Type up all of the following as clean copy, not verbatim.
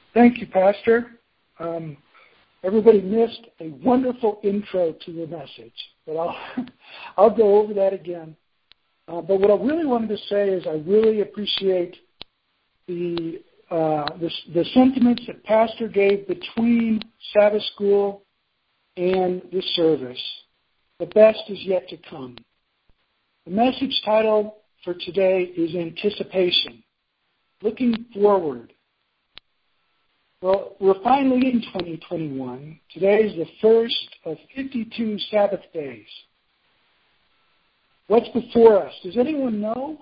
Thank you, Pastor. Everybody missed a wonderful intro to the message, but I'll go over that again. But what I really wanted to say is I really appreciate the sentiments that Pastor gave between Sabbath school and this service. The best is yet to come. The message title for today is Anticipation, looking forward. Well, we're finally in 2021. Today is the first of 52 Sabbath days. What's before us? Does anyone know?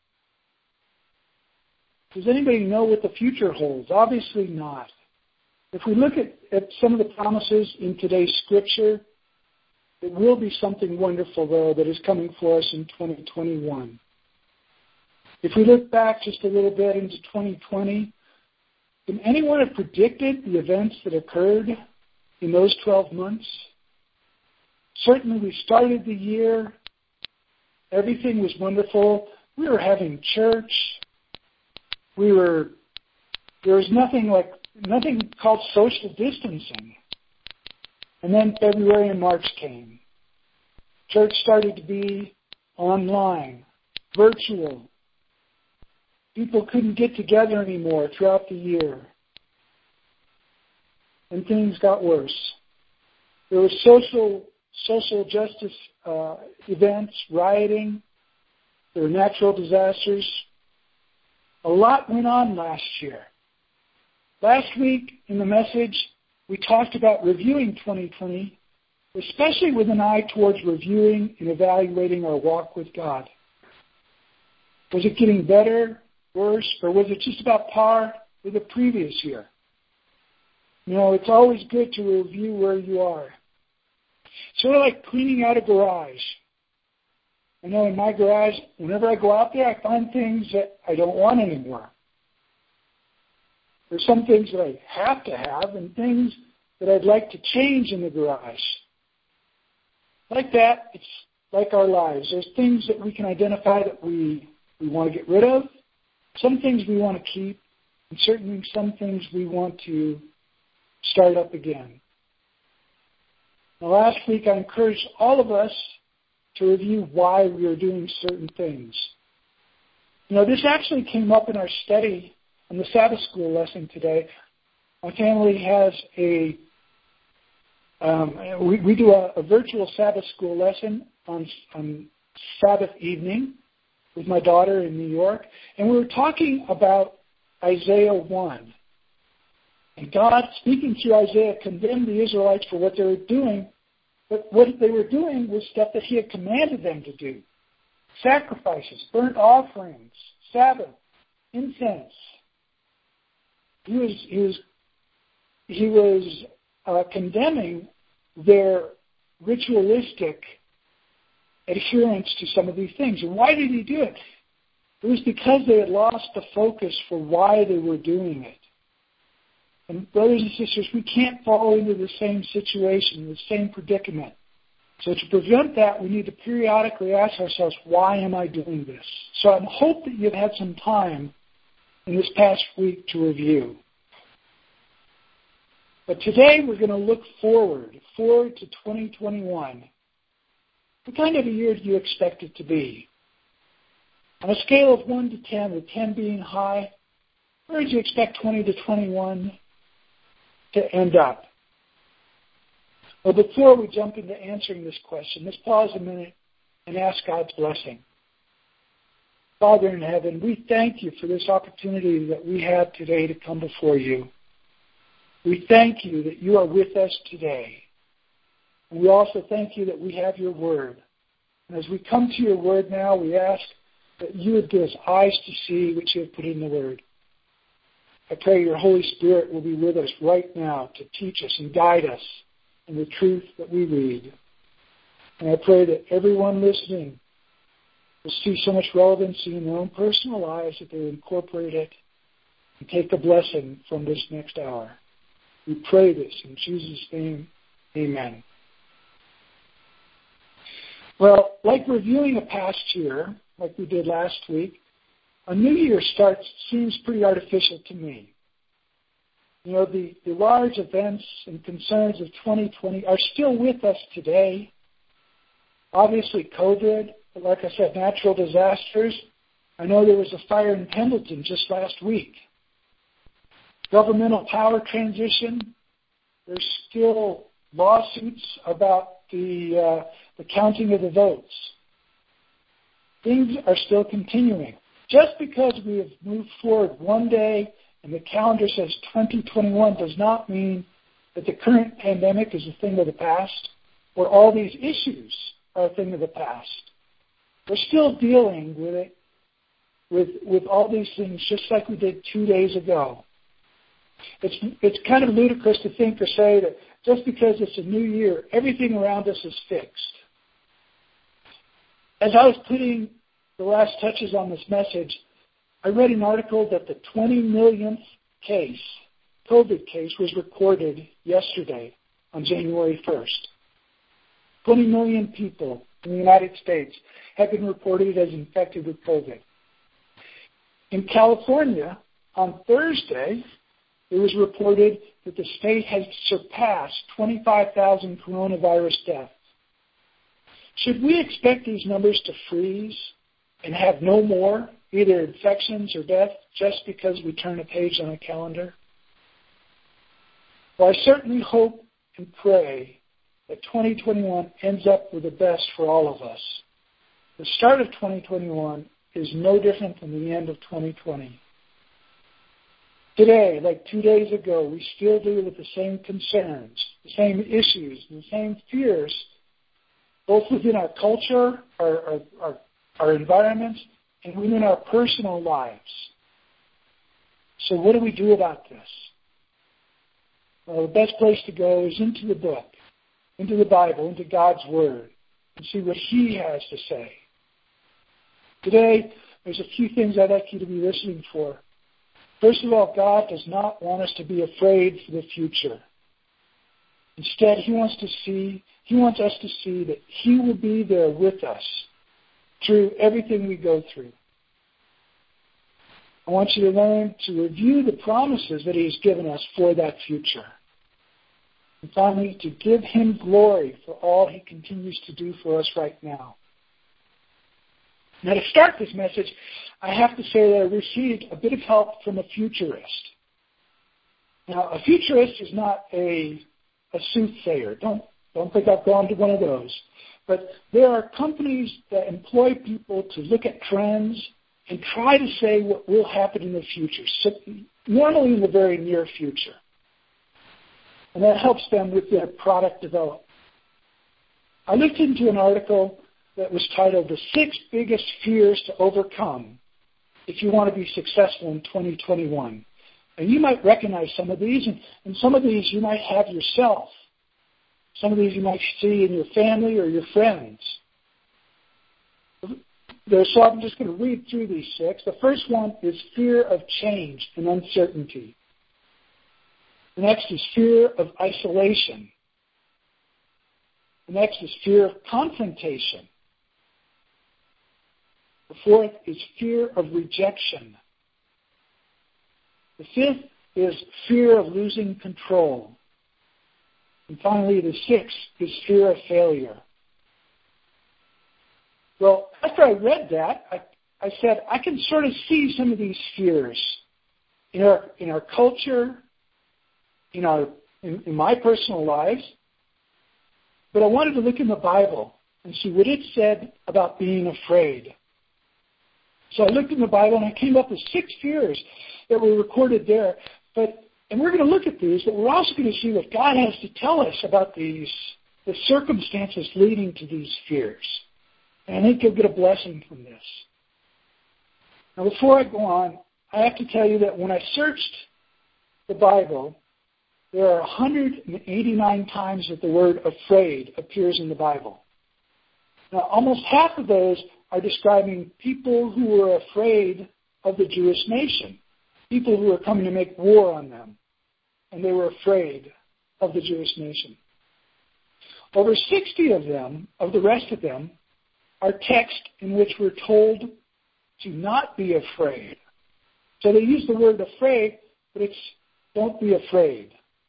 Does anybody know what the future holds? Obviously not. If we look at some of the promises in today's scripture, it will be something wonderful, though, that is coming for us in 2021. If we look back just a little bit into 2020, can anyone have predicted the events that occurred in those 12 months? Certainly we started the year. Everything was wonderful. We were having church. There was nothing called social distancing. And then February and March came. Church started to be online, virtual. People couldn't get together anymore throughout the year. And things got worse. There were social justice events, rioting. There were natural disasters. A lot went on last year. Last week in the message, we talked about reviewing 2020, especially with an eye towards reviewing and evaluating our walk with God. Was it getting better, worse, or was it just about par with the previous year? You know, it's always good to review where you are. Sort of like cleaning out a garage. I know in my garage, whenever I go out there, I find things that I don't want anymore. There's some things that I have to have and things that I'd like to change in the garage. Like that, it's like our lives. There's things that we can identify that we want to get rid of, some things we want to keep, and certainly some things we want to start up again. Now, last week I encouraged all of us to review why we are doing certain things. You know, this actually came up in our study on the Sabbath school lesson today. My family has we do a virtual Sabbath school lesson on Sabbath evening with my daughter in New York, and we were talking about Isaiah 1. And God, speaking through Isaiah, condemned the Israelites for what they were doing, but what they were doing was stuff that He had commanded them to do. Sacrifices, burnt offerings, Sabbath, incense. He was condemning their ritualistic adherence to some of these things. And why did He do it? It was because they had lost the focus for why they were doing it. And brothers and sisters, we can't fall into the same situation, the same predicament. So to prevent that, we need to periodically ask ourselves, why am I doing this? So I hope that you've had some time in this past week to review. But today we're going to look forward to 2021. What kind of a year do you expect it to be? On a scale of 1 to 10, with 10 being high, where would you expect 20 to 21 to end up? Well, before we jump into answering this question, let's pause a minute and ask God's blessing. Father in heaven, we thank You for this opportunity that we have today to come before You. We thank You that You are with us today. And we also thank You that we have Your Word. And as we come to Your Word now, we ask that You would give us eyes to see what You have put in the Word. I pray Your Holy Spirit will be with us right now to teach us and guide us in the truth that we read. And I pray that everyone listening will see so much relevancy in their own personal lives that they incorporate it and take the blessing from this next hour. We pray this in Jesus' name. Amen. Well, like reviewing a past year, like we did last week, a new year start seems pretty artificial to me. The large events and concerns of 2020 are still with us today. Obviously, COVID, but like I said, natural disasters. I know there was a fire in Pendleton just last week. Governmental power transition. There's still lawsuits about the counting of the votes. Things are still continuing. Just because we have moved forward one day and the calendar says 2021 does not mean that the current pandemic is a thing of the past or all these issues are a thing of the past. We're still dealing with it, with all these things just like we did 2 days ago. It's kind of ludicrous to think or say that just because it's a new year, everything around us is fixed. As I was putting the last touches on this message, I read an article that the 20 millionth COVID case, was recorded yesterday on January 1st. 20 million people in the United States have been reported as infected with COVID. In California, on Thursday, it was reported that the state has surpassed 25,000 coronavirus deaths. Should we expect these numbers to freeze and have no more, either infections or death, just because we turn a page on a calendar? Well, I certainly hope and pray that 2021 ends up with the best for all of us. The start of 2021 is no different than the end of 2020. Today, like 2 days ago, we still deal with the same concerns, the same issues, the same fears, both within our culture, our environments, and within our personal lives. So what do we do about this? Well, the best place to go is into the book, into the Bible, into God's Word, and see what He has to say. Today, there's a few things I'd like you to be listening for. First of all, God does not want us to be afraid for the future. Instead, He wants us to see that He will be there with us through everything we go through. I want you to learn to review the promises that He has given us for that future. And finally, to give Him glory for all He continues to do for us right now. Now, to start this message, I have to say that I received a bit of help from a futurist. Now, a futurist is not a soothsayer. Don't think I've gone to one of those. But there are companies that employ people to look at trends and try to say what will happen in the future, so normally in the very near future. And that helps them with their product development. I looked into an article that was titled The 6 Biggest Fears to Overcome If You Want to Be Successful in 2021. And you might recognize some of these, and some of these you might have yourself. Some of these you might see in your family or your friends. So I'm just going to read through these 6. The first one is fear of change and uncertainty. The next is fear of isolation. The next is fear of confrontation. The fourth is fear of rejection. The fifth is fear of losing control. And finally, the 6th is fear of failure. Well, after I read that, I said, I can sort of see some of these fears in our culture, in my personal lives. But I wanted to look in the Bible and see what it said about being afraid. So I looked in the Bible and I came up with 6 fears that were recorded there. And we're going to look at these, but we're also going to see what God has to tell us about the circumstances leading to these fears. And I think you'll get a blessing from this. Now, before I go on, I have to tell you that when I searched the Bible, there are 189 times that the word afraid appears in the Bible. Now, almost half of those are describing people who were afraid of the Jewish nation, people who were coming to make war on them, and they were afraid of the Jewish nation. Over 60 of them, of the rest of them, are texts in which we're told to not be afraid. So they use the word afraid, but don't be afraid.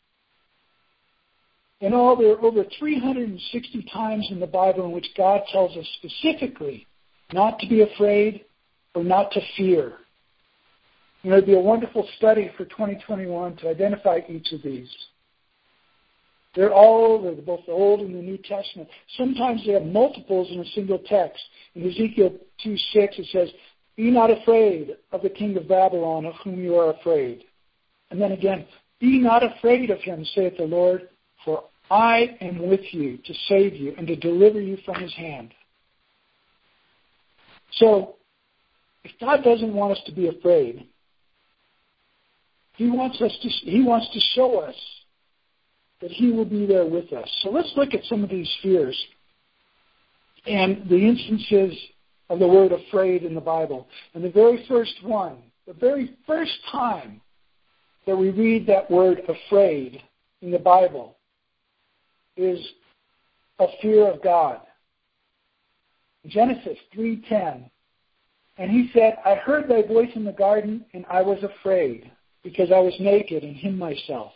In all, there are over 360 times in the Bible in which God tells us specifically not to be afraid or not to fear. It would be a wonderful study for 2021 to identify each of these. They're all over, both the Old and the New Testament. Sometimes they have multiples in a single text. In Ezekiel 2:6 it says, "Be not afraid of the king of Babylon, of whom you are afraid." And then again, "Be not afraid of him, saith the Lord, for I am with you to save you and to deliver you from his hand." So, if God doesn't want us to be afraid, He wants to show us that He will be there with us. So let's look at some of these fears and the instances of the word afraid in the Bible. And the very first one, the very first time that we read that word afraid in the Bible is a fear of God. Genesis 3:10. And he said, "I heard thy voice in the garden, and I was afraid, because I was naked and hid myself."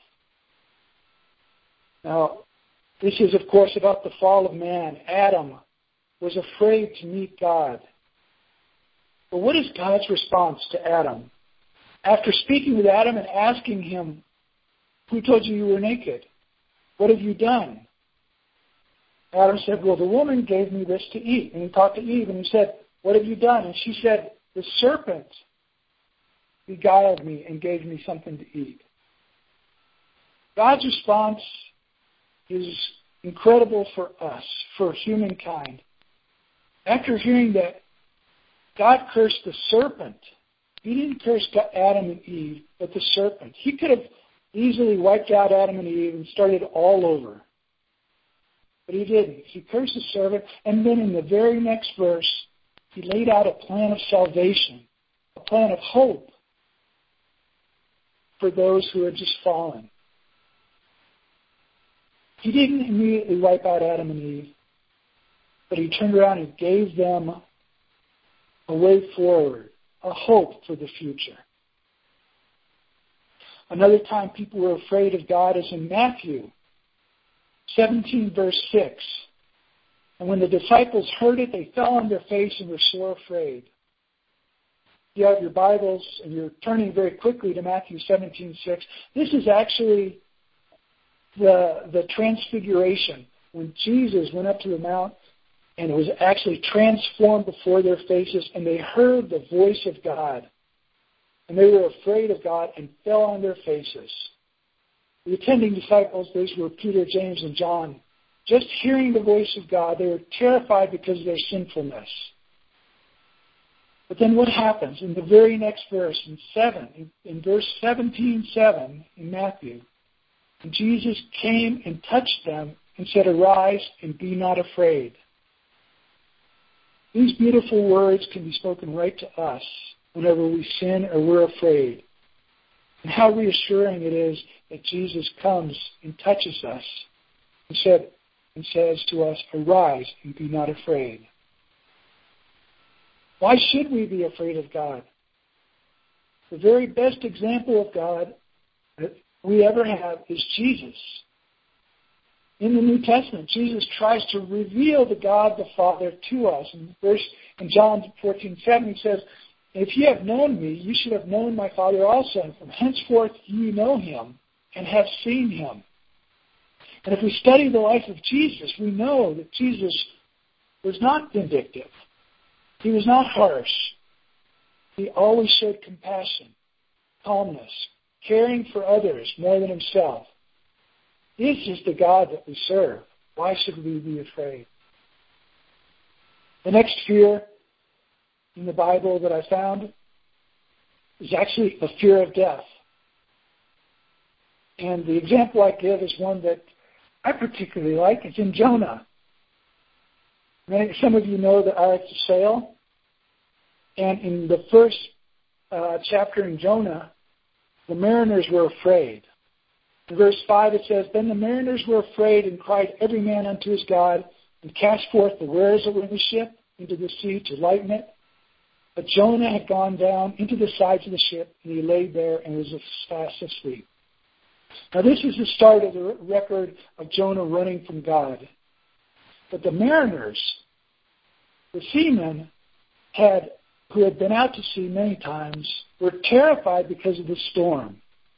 Now, this is, of course, about the fall of man. Adam was afraid to meet God. But what is God's response to Adam? After speaking with Adam and asking him, "Who told you you were naked? What have you done?" Adam said, "Well, the woman gave me this to eat." And he talked to Eve, and he said, "What have you done?" And she said, "The serpent beguiled me and gave me something to eat." God's response is incredible for us, for humankind. After hearing that God cursed the serpent, He didn't curse Adam and Eve, but the serpent. He could have easily wiped out Adam and Eve and started all over. But He didn't. He cursed the serpent, and then in the very next verse, He laid out a plan of salvation, a plan of hope for those who had just fallen. He didn't immediately wipe out Adam and Eve, but He turned around and gave them a way forward, a hope for the future. Another time people were afraid of God is in Matthew 17, verse 6. And when the disciples heard it, they fell on their face and were sore afraid. You have your Bibles, and you're turning very quickly to Matthew 17:6. This is actually the transfiguration, when Jesus went up to the mount and was actually transformed before their faces, and they heard the voice of God. And they were afraid of God and fell on their faces. The attending disciples, those were Peter, James, and John, just hearing the voice of God, they were terrified because of their sinfulness. But then what happens? In the very next verse, in verse 17:7 in Matthew, and Jesus came and touched them and said, "Arise and be not afraid." These beautiful words can be spoken right to us whenever we sin or we're afraid. And how reassuring it is that Jesus comes and touches us and says to us, "Arise and be not afraid." Why should we be afraid of God? The very best example of God that we ever have is Jesus. In the New Testament, Jesus tries to reveal the God the Father to us. In John 14:7, He says, "If you have known me, you should have known my Father also. And from henceforth you know Him and have seen Him." And if we study the life of Jesus, we know that Jesus was not vindictive. He was not harsh. He always showed compassion, calmness, caring for others more than Himself. This is the God that we serve. Why should we be afraid? The next fear in the Bible that I found is actually a fear of death. And the example I give is one that I particularly like. It's in Jonah. Some of you know the Ark to sail. And in the first chapter in Jonah, the mariners were afraid. In verse 5 it says, "Then the mariners were afraid and cried every man unto his God and cast forth the wares that were in the ship into the sea to lighten it. But Jonah had gone down into the sides of the ship, and he lay there and was fast asleep." Now this is the start of the record of Jonah running from God. But the mariners, the seamen, who had been out to sea many times, were terrified because of the storm.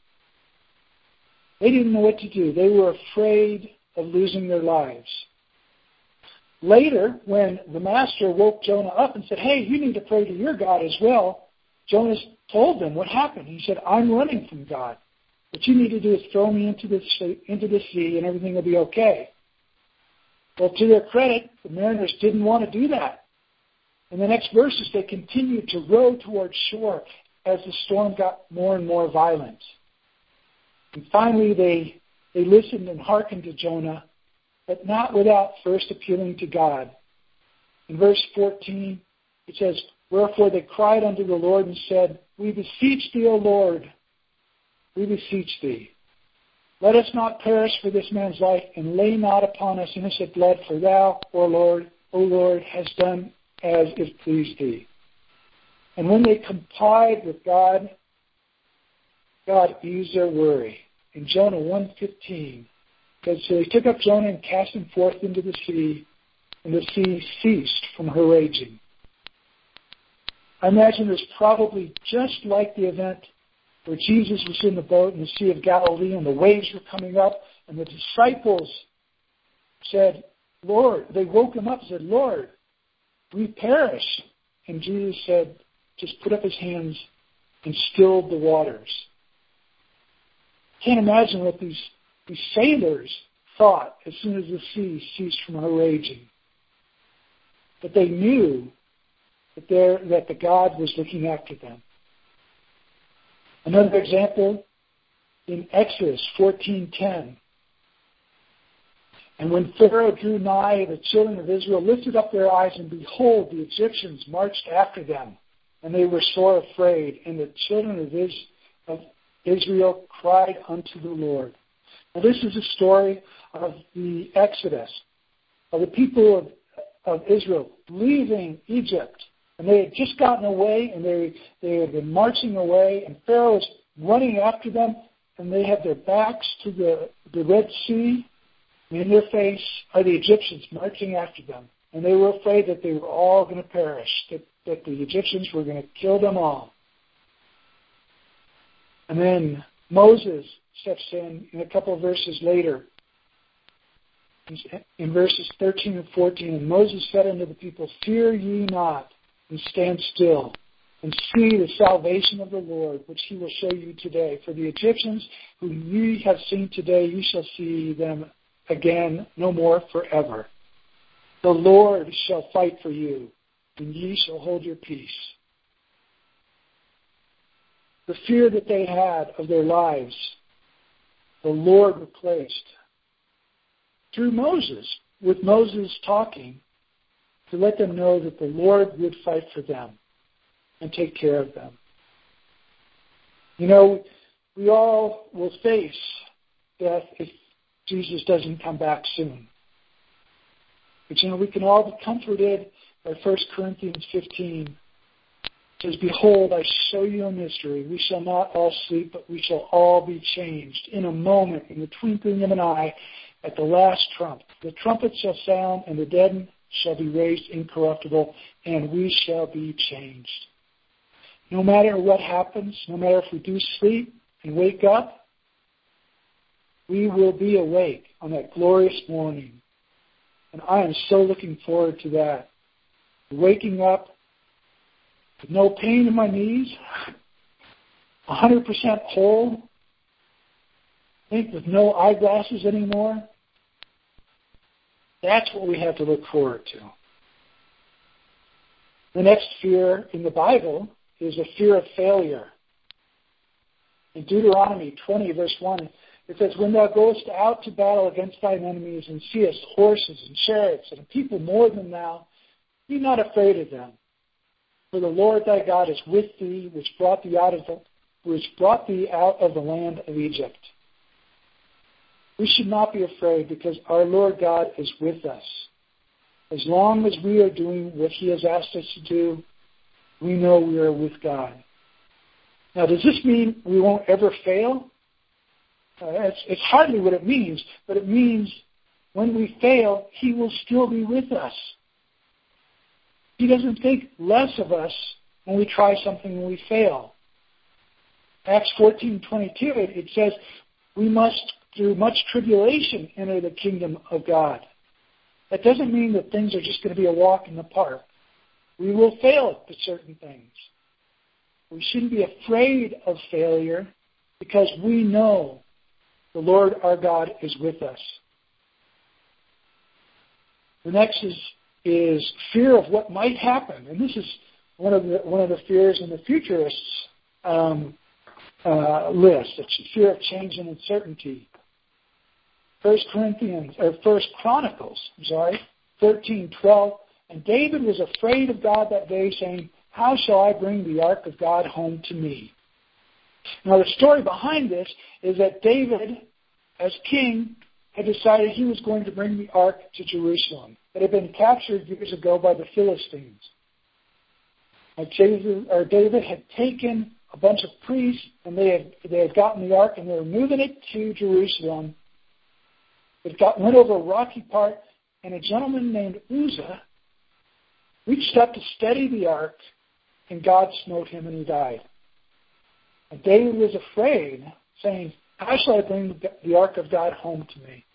They didn't know what to do. They were afraid of losing their lives. Later, when the master woke Jonah up and said, "Hey, you need to pray to your God as well," Jonah told them what happened. He said, "I'm running from God. What you need to do is throw me into the sea and everything will be okay." Well, to their credit, the mariners didn't want to do that. In the next verses, they continued to row towards shore as the storm got more and more violent. And finally, they listened and hearkened to Jonah, but not without first appealing to God. In verse 14, it says, "Wherefore they cried unto the Lord and said, We beseech thee, O Lord, we beseech thee. Let us not perish for this man's life, and lay not upon us innocent blood, for thou, O Lord, hast done as it pleased thee." And when they complied with God, God eased their worry. In Jonah 1:15, it says, "So they took up Jonah and cast him forth into the sea, and the sea ceased from her raging." I imagine it's probably just like the event where Jesus was in the boat in the Sea of Galilee and the waves were coming up, and the disciples said, "Lord," they woke him up and said, "Lord, we perish." And Jesus said, just put up his hands and stilled the waters. Can't imagine what these sailors thought as soon as the sea ceased from her raging. But they knew that the God was looking after them. Another example in Exodus 14:10. "And when Pharaoh drew nigh, the children of Israel lifted up their eyes, and behold, the Egyptians marched after them, and they were sore afraid. And the children of Israel cried unto the Lord." Now this is a story of the Exodus, of the people of Israel leaving Egypt. And they had just gotten away, and they had been marching away, and Pharaoh was running after them, and they had their backs to the Red Sea, and in their face are the Egyptians marching after them. And they were afraid that they were all going to perish, that the Egyptians were going to kill them all. And then Moses steps in a couple of verses later, in verses 13 and 14, "And Moses said unto the people, Fear ye not, and stand still, and see the salvation of the Lord, which he will show you today. For the Egyptians whom ye have seen today, you shall see them again no more forever. The Lord shall fight for you, and ye shall hold your peace." The fear that they had of their lives, the Lord replaced through Moses, with Moses talking to let them know that the Lord would fight for them and take care of them. You know, we all will face death if Jesus doesn't come back soon. But you know, we can all be comforted by 1 Corinthians 15. It says, "Behold, I show you a mystery. We shall not all sleep, but we shall all be changed in a moment, in the twinkling of an eye, at the last trump. The trumpet shall sound, and the dead shall be raised incorruptible, and we shall be changed." No matter what happens, no matter if we do sleep and wake up, we will be awake on that glorious morning. And I am so looking forward to that. Waking up with no pain in my knees, 100% whole, I think with no eyeglasses anymore. That's what we have to look forward to. The next fear in the Bible is a fear of failure. In Deuteronomy 20, verse 1, it says, "When thou goest out to battle against thine enemies, and seest horses and chariots, and a people more than thou, be not afraid of them. For the Lord thy God is with thee, which brought thee out of the land of Egypt." We should not be afraid, because our Lord God is with us. As long as we are doing what he has asked us to do, we know we are with God. Now, does this mean we won't ever fail? It's hardly what it means, but it means when we fail, He will still be with us. He doesn't think less of us when we try something and we fail. Acts 14:22, it says, we must, through much tribulation, enter the kingdom of God. That doesn't mean that things are just going to be a walk in the park. We will fail at certain things. We shouldn't be afraid of failure because we know the Lord our God is with us. The next is fear of what might happen. And this is one of the fears in the futurists' list. It's fear of change and uncertainty. 1 Chronicles 13:12. And David was afraid of God that day, saying, how shall I bring the ark of God home to me? Now the story behind this is that David, as king, had decided he was going to bring the ark to Jerusalem. It had been captured years ago by the Philistines. David had taken a bunch of priests, and they had gotten the ark, and they were moving it to Jerusalem. It went over a rocky part, and a gentleman named Uzzah reached up to steady the ark, and God smote him, and he died. And David was afraid, saying, how shall I bring the ark of God home to me?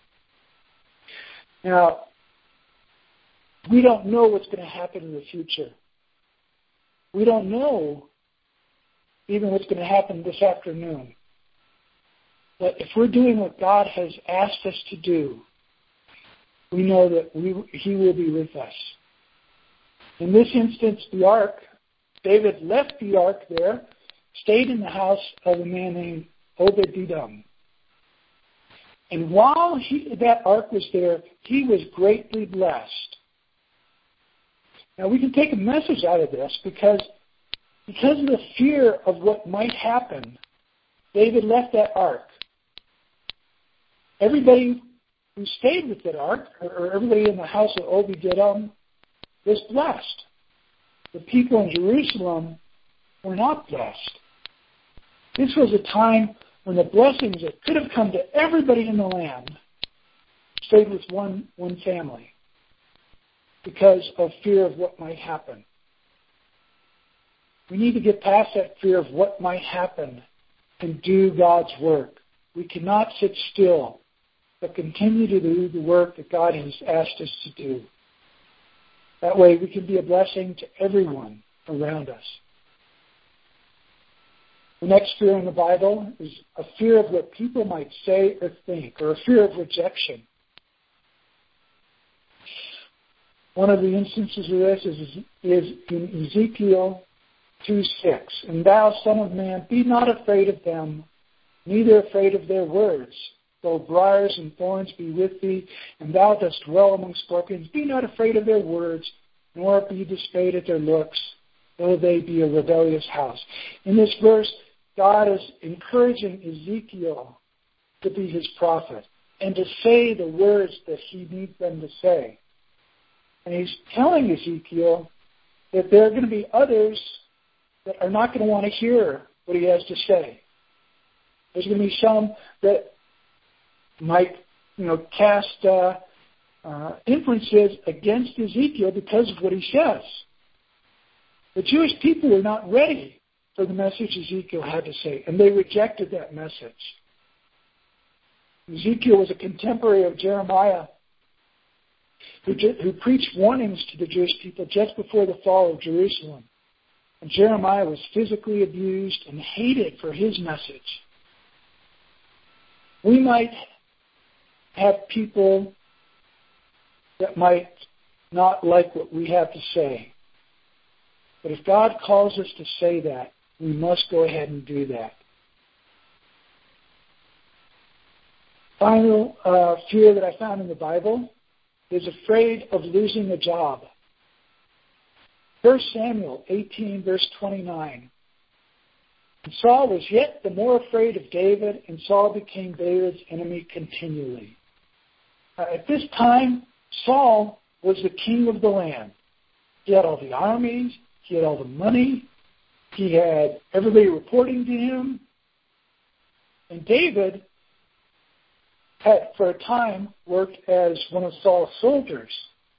Now, we don't know what's going to happen in the future. We don't know even what's going to happen this afternoon. But if we're doing what God has asked us to do, we know that He will be with us. In this instance, the ark, David left the ark there, stayed in the house of a man named Obed-Edom. And while that ark was there, he was greatly blessed. Now we can take a message out of this because of the fear of what might happen, David left that ark. Everybody who stayed with that ark, or everybody in the house of Obed-Edom, was blessed. The people in Jerusalem were not blessed. This was a time when the blessings that could have come to everybody in the land stayed with one family because of fear of what might happen. We need to get past that fear of what might happen and do God's work. We cannot sit still, but continue to do the work that God has asked us to do. That way we can be a blessing to everyone around us. The next fear in the Bible is a fear of what people might say or think, or a fear of rejection. One of the instances of this is in Ezekiel 2:6. And thou, son of man, be not afraid of them, neither afraid of their words. Though briars and thorns be with thee, and thou dost dwell among scorpions, be not afraid of their words, nor be dismayed at their looks, though they be a rebellious house. In this verse, God is encouraging Ezekiel to be his prophet and to say the words that he needs them to say. And he's telling Ezekiel that there are going to be others that are not going to want to hear what he has to say. There's going to be some that might, cast inferences against Ezekiel because of what he says. The Jewish people were not ready for the message Ezekiel had to say, and they rejected that message. Ezekiel was a contemporary of Jeremiah, who preached warnings to the Jewish people just before the fall of Jerusalem. And Jeremiah was physically abused and hated for his message. We might have people that might not like what we have to say. But if God calls us to say that, we must go ahead and do that. Final fear that I found in the Bible is afraid of losing a job. 1 Samuel 18, verse 29. And Saul was yet the more afraid of David, and Saul became David's enemy continually. At this time, Saul was the king of the land. He had all the armies. He had all the money. He had everybody reporting to him. And David had for a time worked as one of Saul's soldiers.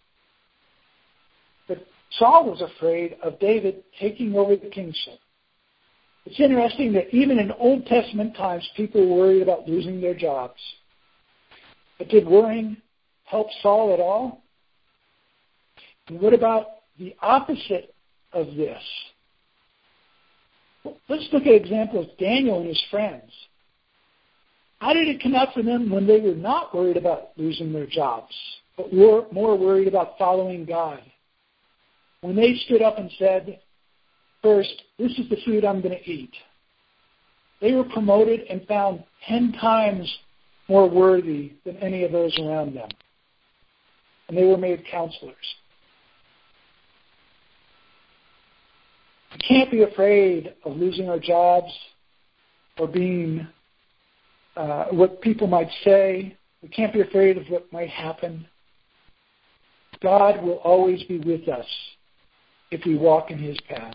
But Saul was afraid of David taking over the kingship. It's interesting that even in Old Testament times, people were worried about losing their jobs. But did worrying help Saul at all? And what about the opposite of this? Well, let's look at examples of Daniel and his friends. How did it come out for them when they were not worried about losing their jobs, but were more worried about following God? When they stood up and said, first, this is the food I'm going to eat, they were promoted and found 10 times more worthy than any of those around them. And they were made counselors. We can't be afraid of losing our jobs or being what people might say. We can't be afraid of what might happen. God will always be with us if we walk in His paths.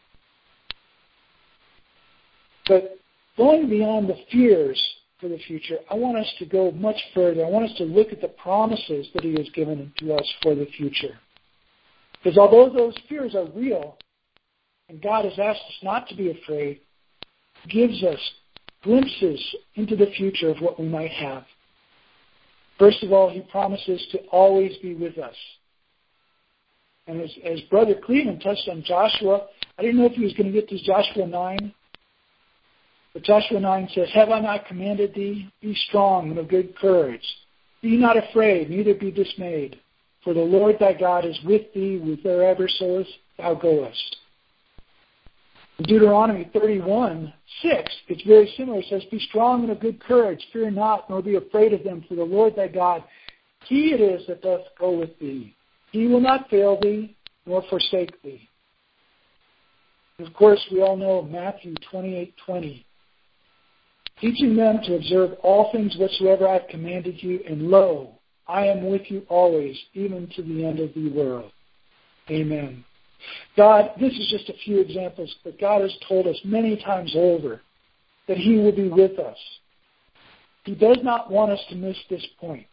But going beyond the fears for the future, I want us to go much further. I want us to look at the promises that He has given to us for the future. Because although those fears are real, and God has asked us not to be afraid, He gives us glimpses into the future of what we might have. First of all, He promises to always be with us. And as Brother Cleveland touched on Joshua, I didn't know if he was going to get to Joshua 9. But Joshua 9 says, have I not commanded thee? Be strong and of good courage. Be not afraid, neither be dismayed. For the Lord thy God is with thee whithersoever thou goest. In Deuteronomy 31:6, it's very similar. It says, be strong and of good courage. Fear not, nor be afraid of them. For the Lord thy God, He it is that doth go with thee. He will not fail thee, nor forsake thee. And of course, we all know Matthew 28:20. Teaching them to observe all things whatsoever I have commanded you, and lo, I am with you always, even to the end of the world. Amen. God, this is just a few examples, but God has told us many times over that He will be with us. He does not want us to miss this point.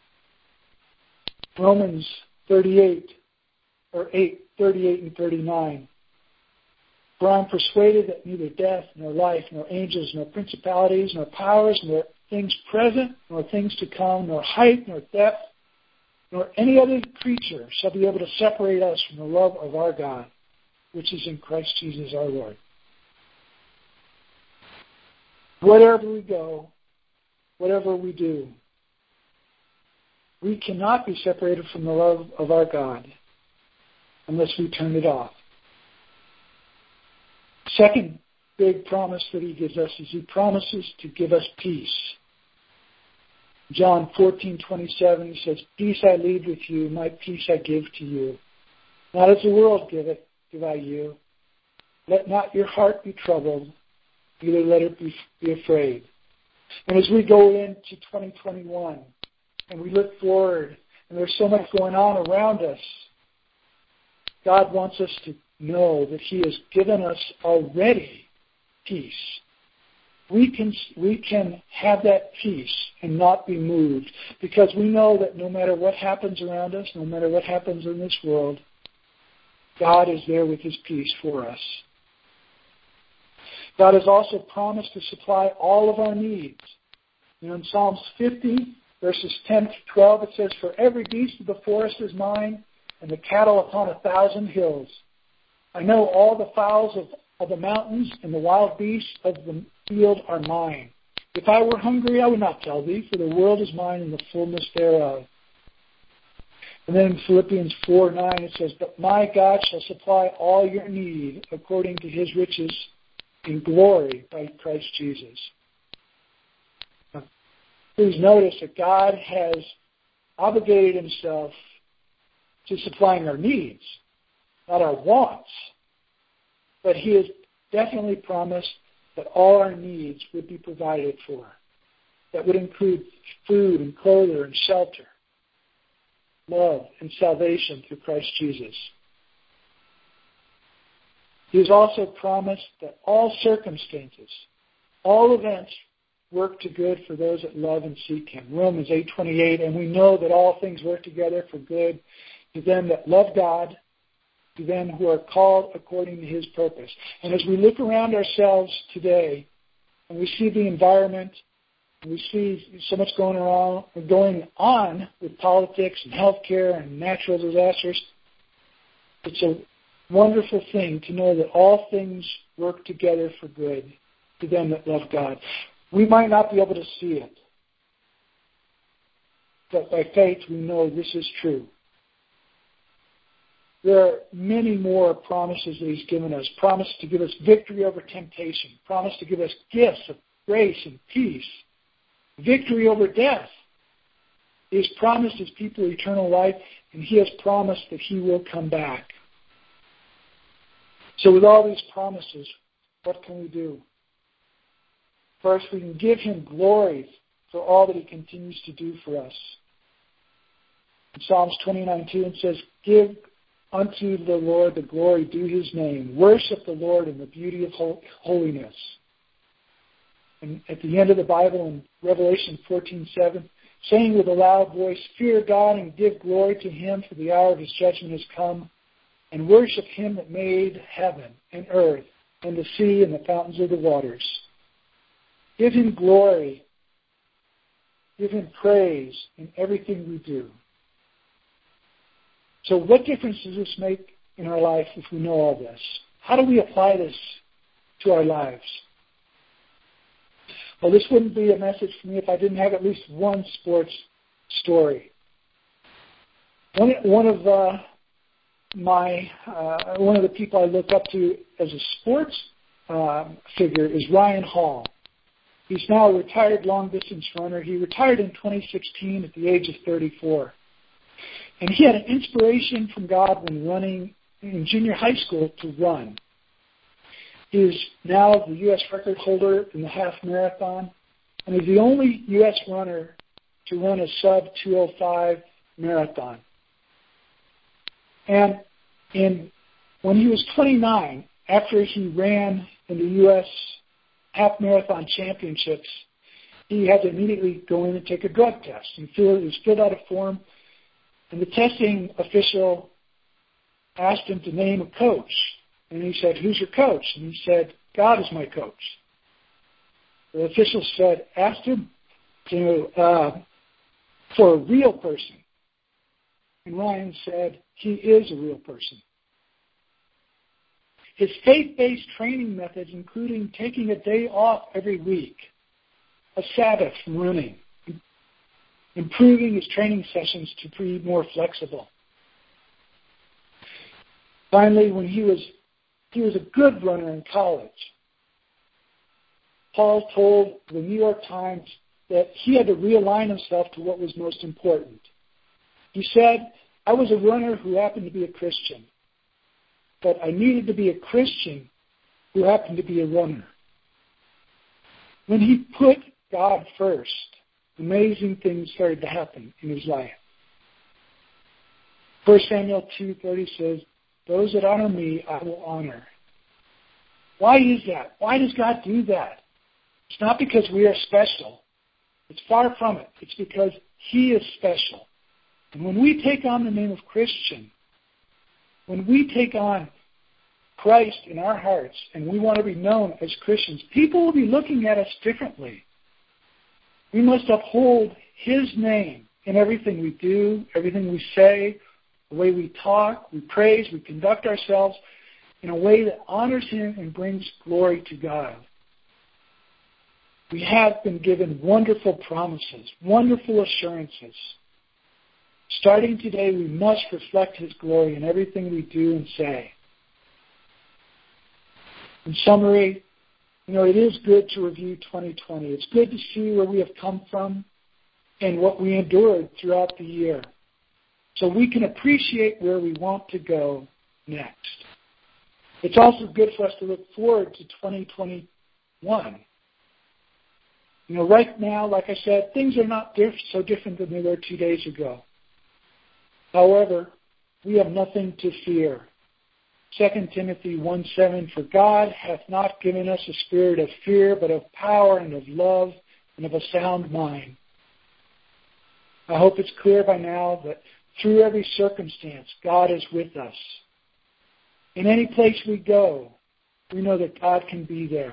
Romans 38 and 39. For I am persuaded that neither death, nor life, nor angels, nor principalities, nor powers, nor things present, nor things to come, nor height, nor depth, nor any other creature shall be able to separate us from the love of our God, which is in Christ Jesus our Lord. Wherever we go, whatever we do, we cannot be separated from the love of our God unless we turn it off. Second big promise that He gives us is He promises to give us peace. John 14:27, He says, peace I leave with you, my peace I give to you. Not as the world giveth, give I you. Let not your heart be troubled, neither let it be afraid. And as we go into 2021, and we look forward, and there's so much going on around us, God wants us to know that He has given us already peace. We can have that peace and not be moved, because we know that no matter what happens around us, no matter what happens in this world, God is there with His peace for us. God has also promised to supply all of our needs. In Psalms 50, verses 10 to 12, it says, for every beast of the forest is mine, and the cattle upon 1,000 hills. I know all the fowls of the mountains, and the wild beasts of the field are mine. If I were hungry, I would not tell thee, for the world is mine and the fullness thereof. And then in Philippians 4:9 it says, but my God shall supply all your need according to His riches in glory by Christ Jesus. Now, please notice that God has obligated Himself to supplying our needs, not our wants. But He has definitely promised that all our needs would be provided for. That would include food and clothing and shelter, love and salvation through Christ Jesus. He has also promised that all circumstances, all events work to good for those that love and seek him. Romans 8:28, and we know that all things work together for good to them that love God, to them who are called according to his purpose. And as we look around ourselves today, and we see the environment, and we see so much going on with politics and healthcare and natural disasters, it's a wonderful thing to know that all things work together for good to them that love God. We might not be able to see it, but by faith we know this is true. There are many more promises that he's given us. Promise to give us victory over temptation. Promise to give us gifts of grace and peace. Victory over death. He has promised his people eternal life, and he has promised that he will come back. So with all these promises, what can we do? First, we can give him glory for all that he continues to do for us. In Psalms 29:2, it says, give unto the Lord the glory due his name. Worship the Lord in the beauty of holiness. And at the end of the Bible in Revelation 14:7, saying with a loud voice, fear God and give glory to him, for the hour of his judgment has come, and worship him that made heaven and earth and the sea and the fountains of the waters. Give him glory. Give him praise in everything we do. So what difference does this make in our life if we know all this? How do we apply this to our lives? Well, this wouldn't be a message for me if I didn't have at least one sports story. One of the people I look up to as a sports figure is Ryan Hall. He's now a retired long-distance runner. He retired in 2016 at the age of 34. And he had an inspiration from God when running in junior high school to run. He is now the U.S. record holder in the half marathon, and he's the only U.S. runner to run a sub-205 marathon. And when he was 29, after he ran in the U.S. half marathon championships, he had to immediately go in and take a drug test. He was filled out a form, and the testing official asked him to name a coach. And he said, who's your coach? And he said, God is my coach. The official said, asked him for a real person. And Ryan said, he is a real person. His faith-based training methods, including taking a day off every week, a Sabbath from running, improving his training sessions to be more flexible. Finally, when he was a good runner in college, Paul told the New York Times that he had to realign himself to what was most important. He said, I was a runner who happened to be a Christian, but I needed to be a Christian who happened to be a runner. When he put God first, amazing things started to happen in his life. 1 Samuel 2:30 says, those that honor me, I will honor. Why is that? Why does God do that? It's not because we are special. It's far from it. It's because he is special. And when we take on the name of Christian, when we take on Christ in our hearts and we want to be known as Christians, people will be looking at us differently. We must uphold his name in everything we do, everything we say, the way we talk, we praise, we conduct ourselves in a way that honors him and brings glory to God. We have been given wonderful promises, wonderful assurances. Starting today, we must reflect his glory in everything we do and say. In summary, it is good to review 2020. It's good to see where we have come from and what we endured throughout the year, so we can appreciate where we want to go next. It's also good for us to look forward to 2021. Right now, like I said, things are not so different than they were 2 days ago. However, we have nothing to fear. 2 Timothy 1:7, for God hath not given us a spirit of fear, but of power and of love and of a sound mind. I hope it's clear by now that through every circumstance, God is with us. In any place we go, we know that God can be there.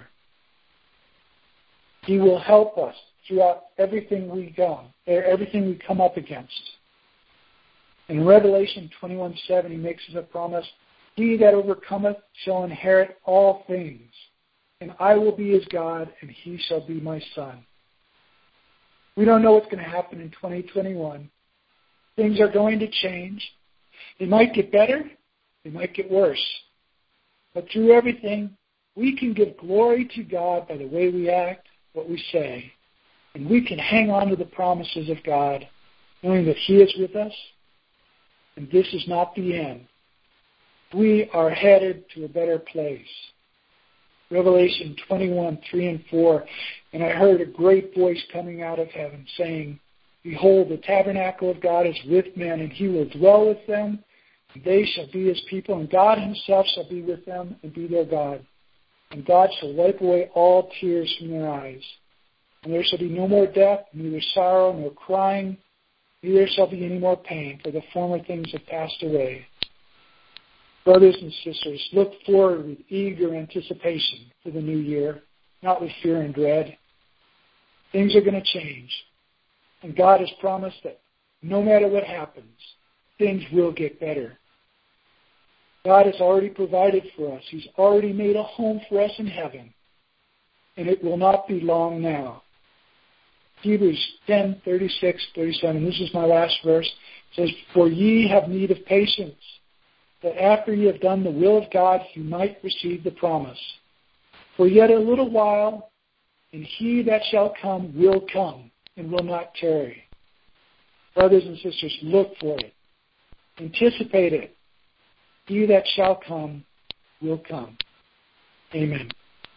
He will help us throughout everything we come up against. In Revelation 21:7, he makes us a promise, "He that overcometh shall inherit all things, and I will be his God, and he shall be my son." We don't know what's going to happen in 2021. Things are going to change. They might get better. They might get worse. But through everything, we can give glory to God by the way we act, what we say, and we can hang on to the promises of God, knowing that he is with us, and this is not the end. We are headed to a better place. Revelation 21:3 and 4, and I heard a great voice coming out of heaven saying, "Behold, the tabernacle of God is with men, and he will dwell with them, and they shall be his people, and God himself shall be with them and be their God. And God shall wipe away all tears from their eyes. And there shall be no more death, neither sorrow nor crying, neither shall be any more pain, for the former things have passed away." Brothers and sisters, look forward with eager anticipation for the new year, not with fear and dread. Things are going to change. And God has promised that no matter what happens, things will get better. God has already provided for us. He's already made a home for us in heaven. And it will not be long now. Hebrews 10:36-37, this is my last verse, says, "For ye have need of patience, that after ye have done the will of God, you might receive the promise. For yet a little while, and he that shall come will come, and will not tarry." Brothers and sisters, look for it. Anticipate it. He that shall come will come. Amen.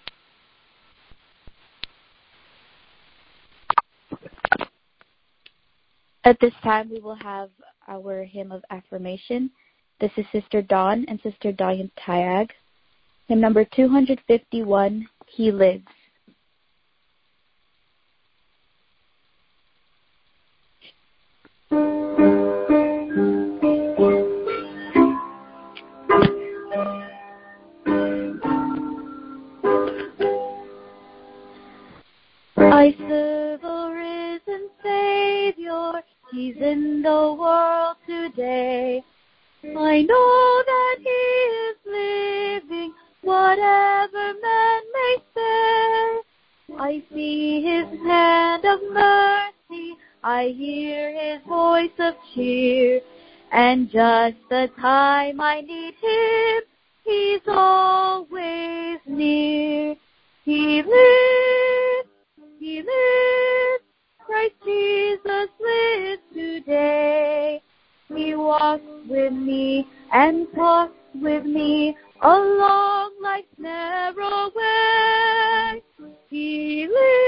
At this time, we will have our hymn of affirmation. This is Sister Dawn and Sister Diane Tyag. Hymn number 251, He Lives. I serve a risen Savior, He's in the world today. I know that He is living, whatever man may say. I see His hand of mercy, I hear His voice of cheer, and just the time I need Him, He's always near. He lives, He lives, Christ Jesus lives today. He walks with me and talks with me along life's narrow way. He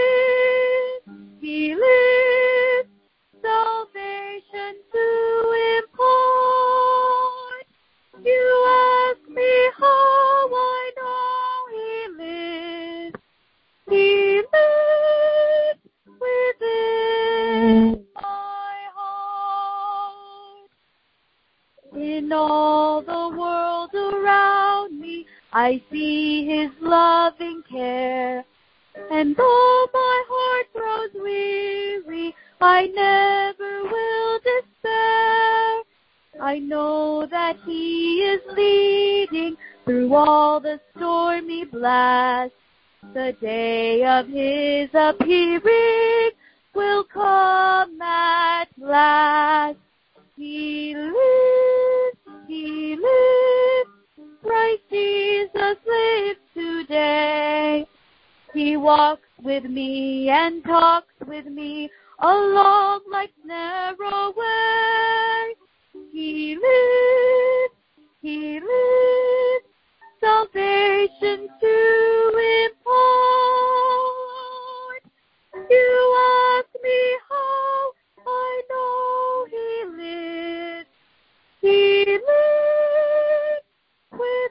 lives, salvation to impart. You ask me how I know He lives. He lives within my heart. In all the world around me, I see His loving care. And though my heart grows weary, I never will despair. I know that He is leading through all the stormy blasts. The day of His appearing will come at last. He lives, Christ Jesus lives today. He walks with me and talks with me along life's narrow way. He lives, salvation to impart. You ask me how I know He lives. He lives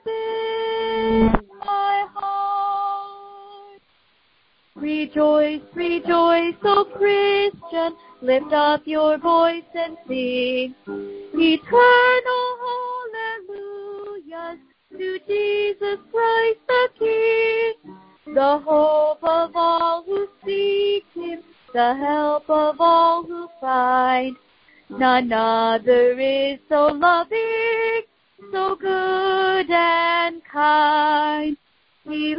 within my heart. Rejoice rejoice, O Christian, lift up your voice and sing. Eternal hallelujahs to Jesus Christ the King, the hope of all who seek Him, the help of all who find. None other is so loving, so good and kind. He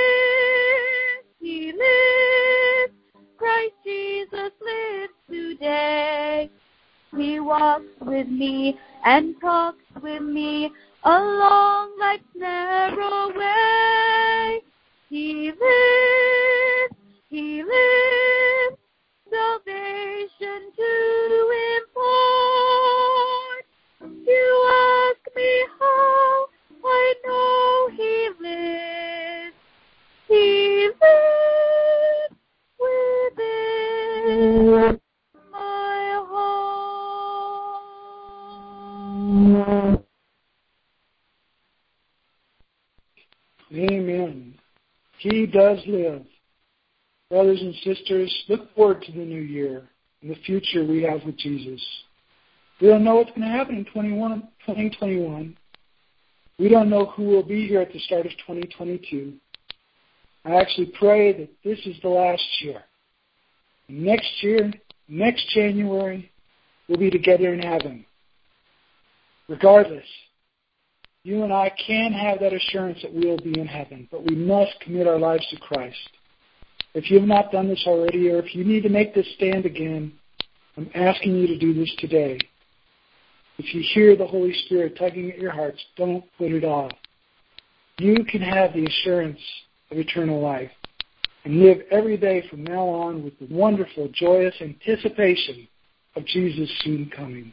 lives, Christ Jesus lives today. He walks with me and talks with me along life's narrow way. He lives, salvation to impart. You ask me how, I know He lives. He lives within my heart. Amen. He does live. Brothers and sisters, look forward to the new year and the future we have with Jesus. We don't know what's going to happen in 2021. We don't know who will be here at the start of 2022. I actually pray that this is the last year. Next year, next January, we'll be together in heaven. Regardless, you and I can have that assurance that we will be in heaven, but we must commit our lives to Christ. If you have not done this already, or if you need to make this stand again, I'm asking you to do this today. If you hear the Holy Spirit tugging at your hearts, don't put it off. You can have the assurance of eternal life and live every day from now on with the wonderful, joyous anticipation of Jesus soon coming.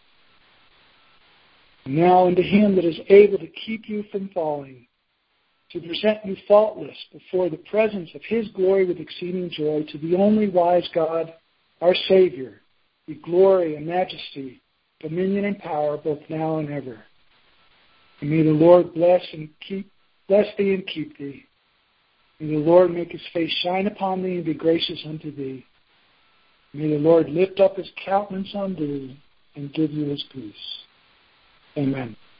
And now unto Him that is able to keep you from falling, to present you faultless before the presence of His glory with exceeding joy, to the only wise God, our Savior, be glory and majesty, dominion and power, both now and ever. And may the Lord bless thee and keep thee. May the Lord make His face shine upon thee and be gracious unto thee. May the Lord lift up His countenance on thee and give you His peace. Amen.